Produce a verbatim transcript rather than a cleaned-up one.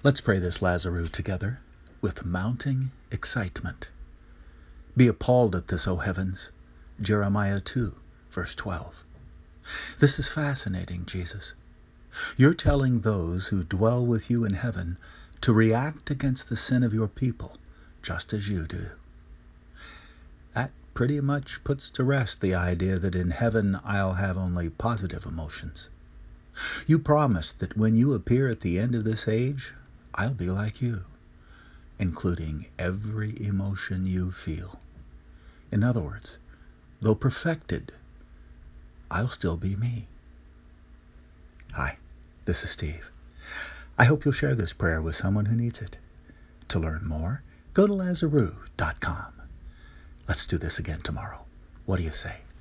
Let's pray this Lazarus together with mounting excitement. Be appalled at this, O heavens. Jeremiah two, verse twelve. This is fascinating, Jesus. You're telling those who dwell with you in heaven to react against the sin of your people, just as you do. That pretty much puts to rest the idea that in heaven I'll have only positive emotions. You promised that when you appear at the end of this age, I'll be like you, including every emotion you feel. In other words, though perfected, I'll still be me. Hi, this is Steve. I hope you'll share this prayer with someone who needs it. To learn more, go to Lazarus dot com. Let's do this again tomorrow. What do you say?